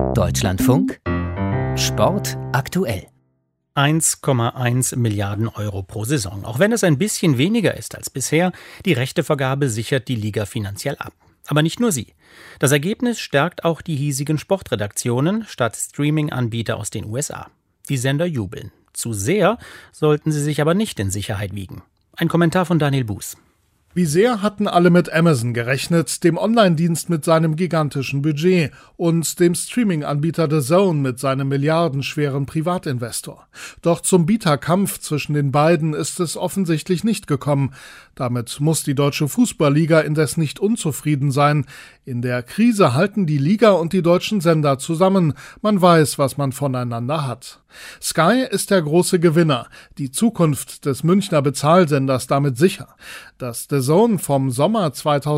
Deutschlandfunk Sport aktuell. 1,1 Milliarden Euro pro Saison. Auch wenn es ein bisschen weniger ist als bisher, die Rechtevergabe sichert die Liga finanziell ab. Aber nicht nur sie. Das Ergebnis stärkt auch die hiesigen Sportredaktionen statt Streaming-Anbieter aus den USA. Die Sender jubeln. Zu sehr sollten sie sich aber nicht in Sicherheit wiegen. Ein Kommentar von Daniel Buß. Wie sehr hatten alle mit Amazon gerechnet, dem Online-Dienst mit seinem gigantischen Budget und dem Streaming-Anbieter DAZN mit seinem milliardenschweren Privatinvestor. Doch zum Bieterkampf zwischen den beiden ist es offensichtlich nicht gekommen. Damit muss die Deutsche Fußballliga indes nicht unzufrieden sein. In der Krise halten die Liga und die deutschen Sender zusammen. Man weiß, was man voneinander hat. Sky ist der große Gewinner, die Zukunft des Münchner Bezahlsenders damit sicher. Dass DAZN vom Sommer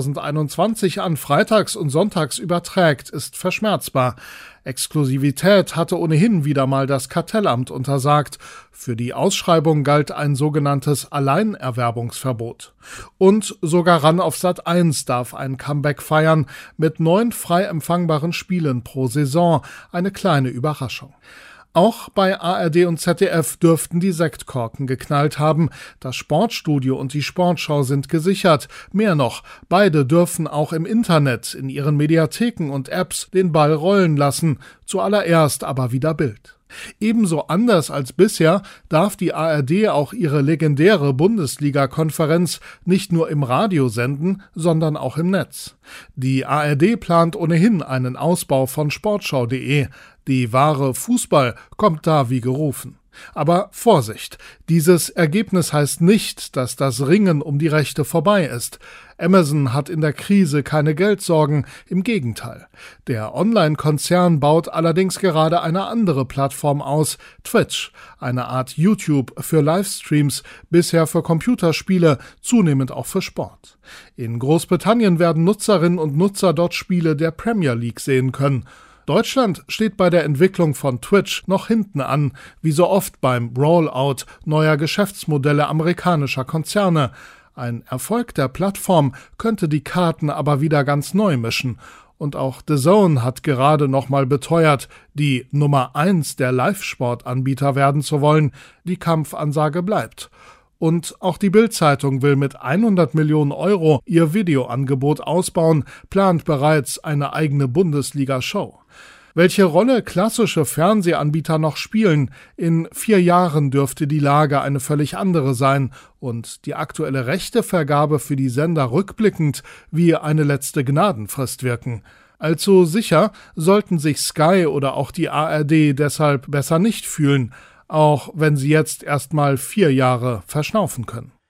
2021 an freitags und sonntags überträgt, ist verschmerzbar. Exklusivität hatte ohnehin wieder mal das Kartellamt untersagt. Für die Ausschreibung galt ein sogenanntes Alleinerwerbungsverbot. Und sogar RAN auf Sat.1 darf ein Comeback feiern mit 9 frei empfangbaren Spielen pro Saison. Eine kleine Überraschung. Auch bei ARD und ZDF dürften die Sektkorken geknallt haben. Das Sportstudio und die Sportschau sind gesichert. Mehr noch, beide dürfen auch im Internet, in ihren Mediatheken und Apps den Ball rollen lassen. Zuallererst aber wieder Bild. Ebenso anders als bisher darf die ARD auch ihre legendäre Bundesliga-Konferenz nicht nur im Radio senden, sondern auch im Netz. Die ARD plant ohnehin einen Ausbau von sportschau.de. Die wahre Fußball kommt da wie gerufen. Aber Vorsicht, dieses Ergebnis heißt nicht, dass das Ringen um die Rechte vorbei ist. Amazon hat in der Krise keine Geldsorgen, im Gegenteil. Der Online-Konzern baut allerdings gerade eine andere Plattform aus, Twitch, eine Art YouTube für Livestreams, bisher für Computerspiele, zunehmend auch für Sport. In Großbritannien werden Nutzerinnen und Nutzer dort Spiele der Premier League sehen können. Deutschland steht bei der Entwicklung von Twitch noch hinten an, wie so oft beim Rollout neuer Geschäftsmodelle amerikanischer Konzerne. Ein Erfolg der Plattform könnte die Karten aber wieder ganz neu mischen. Und auch DAZN hat gerade nochmal beteuert, die Nummer 1 der Live-Sport-Anbieter werden zu wollen. Die Kampfansage bleibt. Und auch die Bild-Zeitung will mit 100 Millionen Euro ihr Videoangebot ausbauen, plant bereits eine eigene Bundesliga-Show. Welche Rolle klassische Fernsehanbieter noch spielen, in 4 Jahren dürfte die Lage eine völlig andere sein und die aktuelle Rechtevergabe für die Sender rückblickend wie eine letzte Gnadenfrist wirken. Allzu sicher sollten sich Sky oder auch die ARD deshalb besser nicht fühlen, auch wenn sie jetzt erstmal 4 Jahre verschnaufen können.